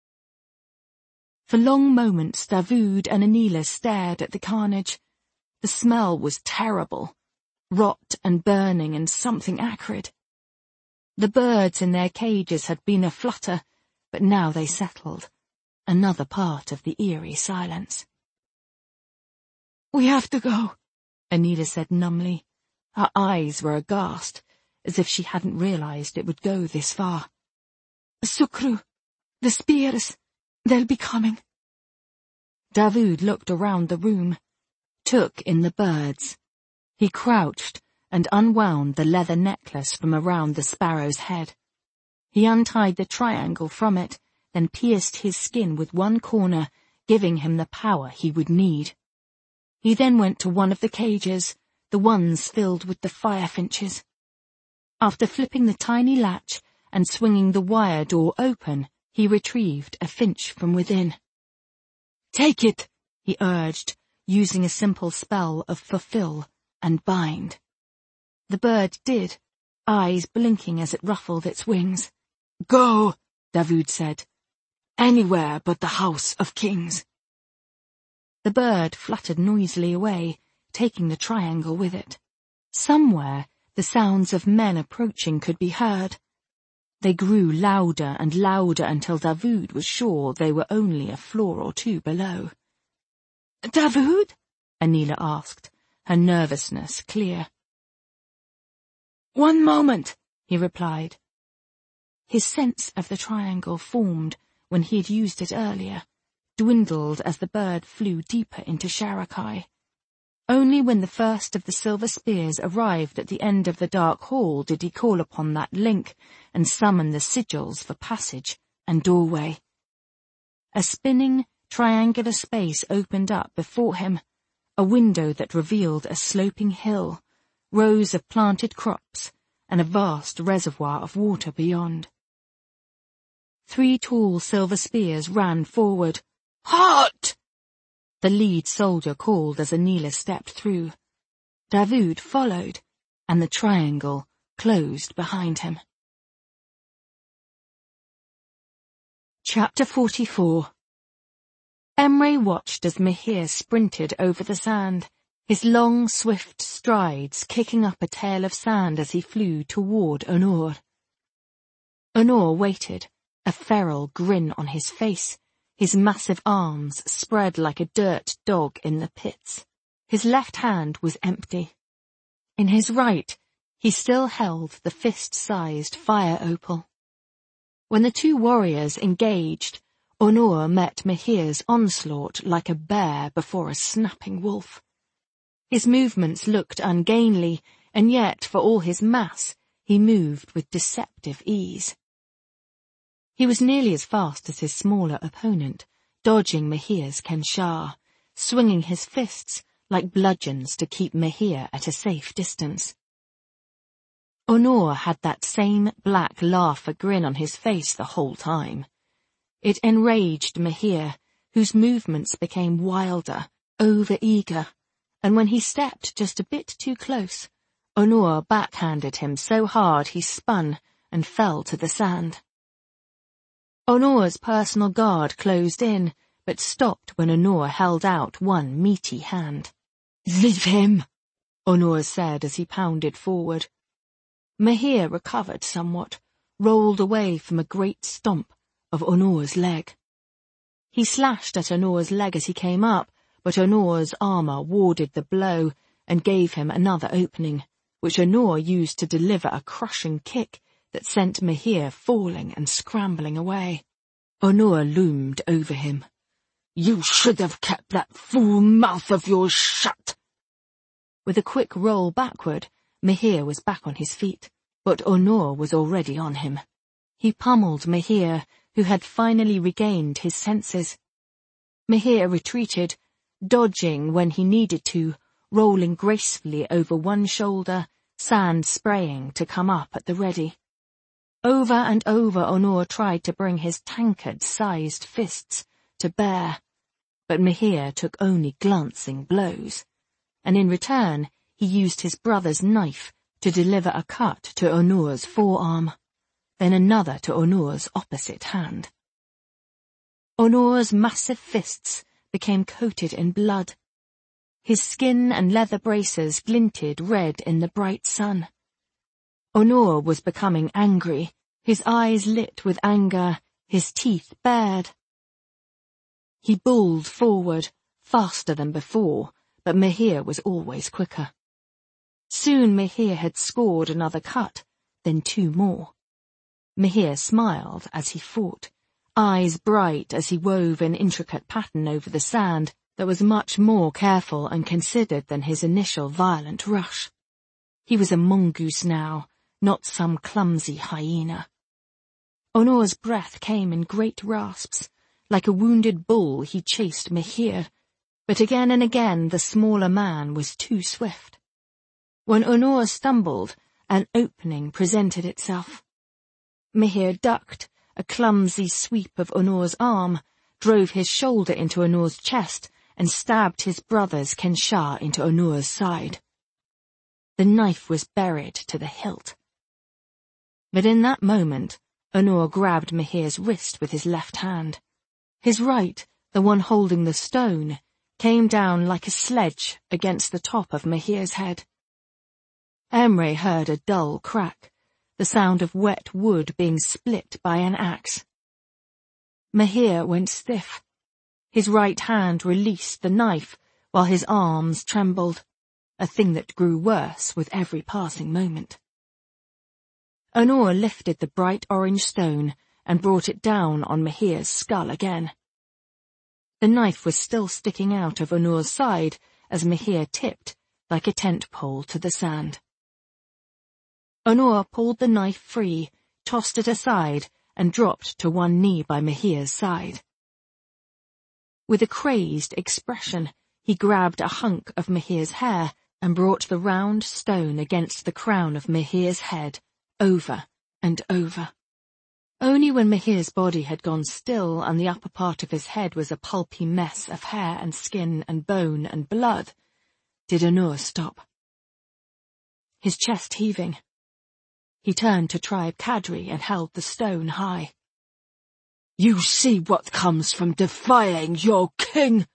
For long moments Davoud and Anila stared at the carnage. The smell was terrible, rot and burning and something acrid. The birds in their cages had been aflutter, but now they settled, another part of the eerie silence. "We have to go," Anila said numbly. Her eyes were aghast, as if she hadn't realized it would go this far. "Sukru, the spears, they'll be coming." Davoud looked around the room, took in the birds. He crouched and unwound the leather necklace from around the sparrow's head. He untied the triangle from it, then pierced his skin with one corner, giving him the power he would need. He then went to one of the cages, the ones filled with the firefinches. After flipping the tiny latch and swinging the wire door open, he retrieved a finch from within. "Take it," he urged, using a simple spell of fulfill and bind. The bird did, eyes blinking as it ruffled its wings. "Go," Davoud said. "Anywhere but the House of Kings." The bird fluttered noisily away, taking the triangle with it. Somewhere, the sounds of men approaching could be heard. They grew louder and louder until Davoud was sure they were only a floor or two below. "Davoud?" Anila asked, her nervousness clear. "One moment," he replied. His sense of the triangle formed when he had used it earlier, dwindled as the bird flew deeper into Sharakai. Only when the first of the silver spears arrived at the end of the dark hall did he call upon that link and summon the sigils for passage and doorway. A spinning, triangular space opened up before him, a window that revealed a sloping hill, rows of planted crops, and a vast reservoir of water beyond. Three tall silver spears ran forward. "Halt!" The lead soldier called as Anila stepped through. Davoud followed, and the triangle closed behind him. Chapter forty-four. Emre watched as Mihir sprinted over the sand, his long, swift strides kicking up a tail of sand as he flew toward Onur. Onur waited, a feral grin on his face, his massive arms spread like a dirt dog in the pits. His left hand was empty. In his right, he still held the fist-sized fire opal. When the two warriors engaged, Onur met Mihir's onslaught like a bear before a snapping wolf. His movements looked ungainly, and yet, for all his mass, he moved with deceptive ease. He was nearly as fast as his smaller opponent, dodging Mahir's Kenshar, swinging his fists like bludgeons to keep Mahir at a safe distance. Onur had that same black laugher grin on his face the whole time. It enraged Mahir, whose movements became wilder, over-eager, and when he stepped just a bit too close, Onur backhanded him so hard he spun and fell to the sand. Onur's personal guard closed in, but stopped when Onur held out one meaty hand. "Leave him," Onur said as he pounded forward. Mahir recovered somewhat, rolled away from a great stomp of Onur's leg. He slashed at Onur's leg as he came up, but Onur's armor warded the blow and gave him another opening, which Onur used to deliver a crushing kick that sent Mahir falling and scrambling away. Onur loomed over him. "You should have kept that fool mouth of yours shut." With a quick roll backward, Mahir was back on his feet, but Onur was already on him. He pummeled Mahir, who had finally regained his senses. Mahir retreated, dodging when he needed to, rolling gracefully over one shoulder, sand spraying to come up at the ready. Over and over Onur tried to bring his tankard-sized fists to bear, but Mahir took only glancing blows, and in return he used his brother's knife to deliver a cut to Onur's forearm, then another to Onur's opposite hand. Onur's massive fists became coated in blood. His skin and leather braces glinted red in the bright sun. Onur was becoming angry, his eyes lit with anger, his teeth bared. He bulled forward, faster than before, but Mahir was always quicker. Soon Mahir had scored another cut, then two more. Mahir smiled as he fought, eyes bright as he wove an intricate pattern over the sand that was much more careful and considered than his initial violent rush. He was a mongoose now, not some clumsy hyena. Onur's breath came in great rasps. Like a wounded bull he chased Mahir, but again and again the smaller man was too swift. When Onur stumbled, an opening presented itself. Mahir ducked, a clumsy sweep of Onur's arm, drove his shoulder into Onur's chest, and stabbed his brother's Kenshar into Onur's side. The knife was buried to the hilt. But in that moment, Onur grabbed Mahir's wrist with his left hand. His right, the one holding the stone, came down like a sledge against the top of Mahir's head. Emre heard a dull crack, the sound of wet wood being split by an axe. Mahir went stiff. His right hand released the knife, while his arms trembled, a thing that grew worse with every passing moment. Onur lifted the bright orange stone and brought it down on Mahir's skull again. The knife was still sticking out of Onur's side as Mahir tipped, like a tent pole, to the sand. Onur pulled the knife free, tossed it aside, and dropped to one knee by Mahir's side. With a crazed expression, he grabbed a hunk of Mahir's hair and brought the round stone against the crown of Mahir's head, over and over. Only when Mahir's body had gone still and the upper part of his head was a pulpy mess of hair and skin and bone and blood did Onur stop. His chest heaving. He turned to Tribe Kadri and held the stone high. "You see what comes from defying your king!"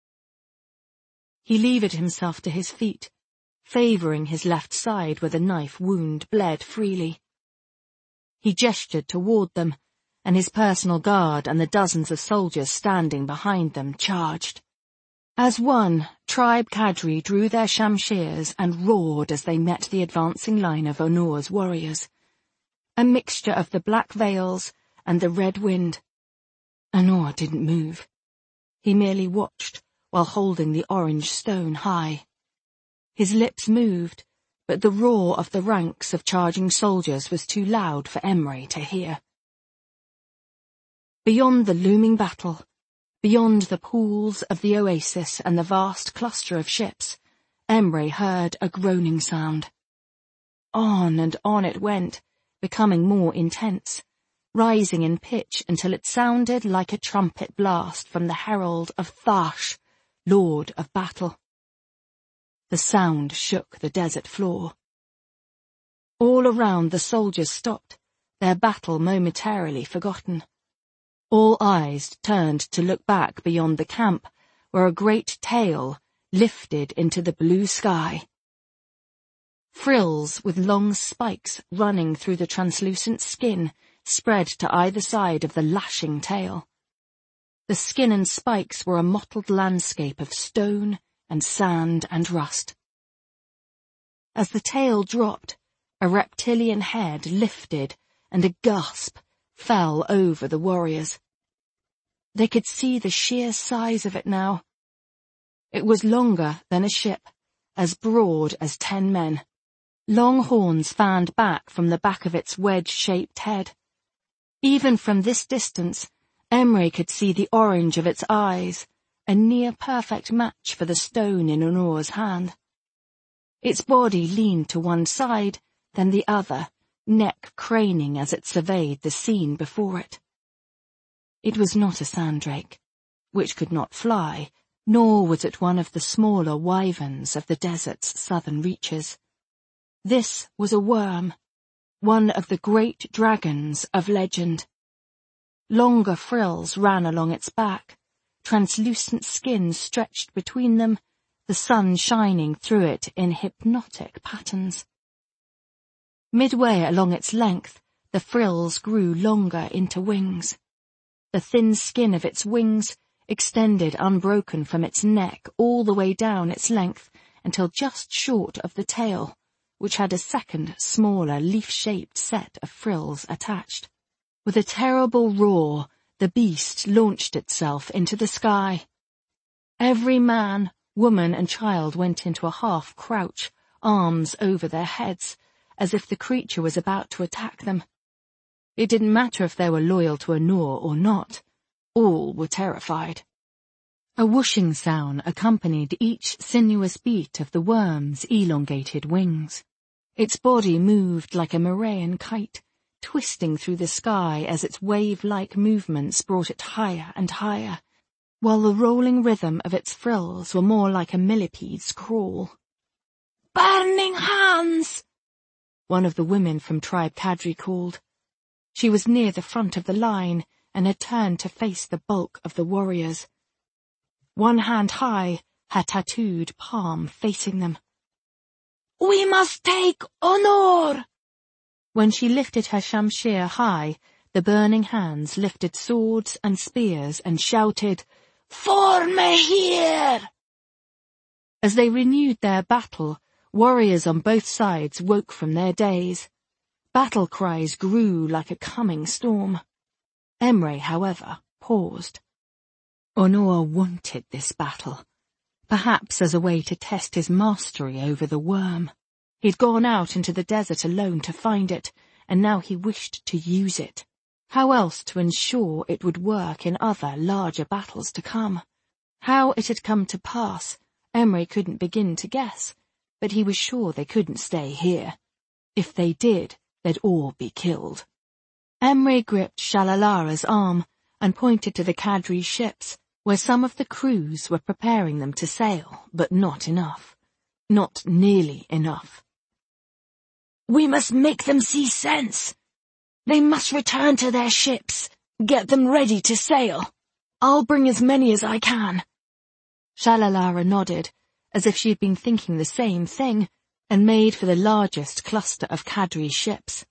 He levered himself to his feet, favouring his left side where the knife wound bled freely. He gestured toward them, and his personal guard and the dozens of soldiers standing behind them charged. As one, Tribe Kadri drew their shamshirs and roared as they met the advancing line of Onur's warriors. A mixture of the black veils and the red wind. Onur didn't move. He merely watched while holding the orange stone high. His lips moved, but the roar of the ranks of charging soldiers was too loud for Emre to hear. Beyond the looming battle, beyond the pools of the oasis and the vast cluster of ships, Emre heard a groaning sound. On and on it went, becoming more intense, rising in pitch until it sounded like a trumpet blast from the herald of Thash, Lord of Battle. The sound shook the desert floor. All around the soldiers stopped, their battle momentarily forgotten. All eyes turned to look back beyond the camp, where a great tail lifted into the blue sky. Frills with long spikes running through the translucent skin spread to either side of the lashing tail. The skin and spikes were a mottled landscape of stone and sand and rust. As the tail dropped, a reptilian head lifted and a gasp fell over the warriors. They could see the sheer size of it now. It was longer than a ship, as broad as ten men. Long horns fanned back from the back of its wedge-shaped head. Even from this distance, Emre could see the orange of its eyes, a near-perfect match for the stone in Onor's hand. Its body leaned to one side, then the other, neck craning as it surveyed the scene before it. It was not a sandrake, which could not fly, nor was it one of the smaller wyverns of the desert's southern reaches. This was a worm, one of the great dragons of legend. Longer frills ran along its back, translucent skin stretched between them, the sun shining through it in hypnotic patterns. Midway along its length, the frills grew longer into wings. The thin skin of its wings extended unbroken from its neck all the way down its length until just short of the tail, which had a second, smaller, leaf-shaped set of frills attached. With a terrible roar, the beast launched itself into the sky. Every man, woman, and child went into a half-crouch, arms over their heads, as if the creature was about to attack them. It didn't matter if they were loyal to Onor or not. All were terrified. A whooshing sound accompanied each sinuous beat of the worm's elongated wings. Its body moved like a Moraean kite, twisting through the sky as its wave-like movements brought it higher and higher, while the rolling rhythm of its frills were more like a millipede's crawl. "Burning hands!" one of the women from Tribe Kadri called. She was near the front of the line and had turned to face the bulk of the warriors. One hand high, her tattooed palm facing them. "We must take Onor!" When she lifted her shamshir high, the burning hands lifted swords and spears and shouted, "For Mehir!" As they renewed their battle, warriors on both sides woke from their daze. Battle cries grew like a coming storm. Emre, however, paused. Onor wanted this battle, perhaps as a way to test his mastery over the worm. He'd gone out into the desert alone to find it, and now he wished to use it. How else to ensure it would work in other, larger battles to come? How it had come to pass, Emre couldn't begin to guess, but he was sure they couldn't stay here. If they did, they'd all be killed. Emre gripped Shalalara's arm and pointed to the Kadri ships, where some of the crews were preparing them to sail, but not enough. Not nearly enough. "We must make them see sense. They must return to their ships, get them ready to sail. I'll bring as many as I can." Shalalara nodded, as if she'd been thinking the same thing, and made for the largest cluster of Kadri ships.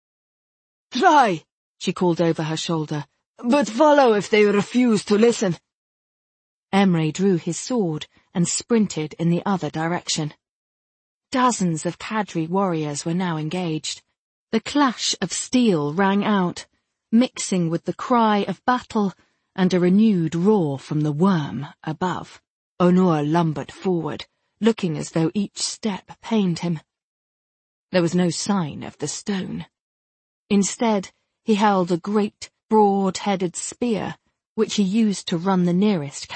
"Try," she called over her shoulder, "but follow if they refuse to listen." Emre drew his sword and sprinted in the other direction. Dozens of Kadri warriors were now engaged. The clash of steel rang out, mixing with the cry of battle and a renewed roar from the worm above. Onor lumbered forward, looking as though each step pained him. There was no sign of the stone. Instead, he held a great, broad-headed spear, which he used to run the nearest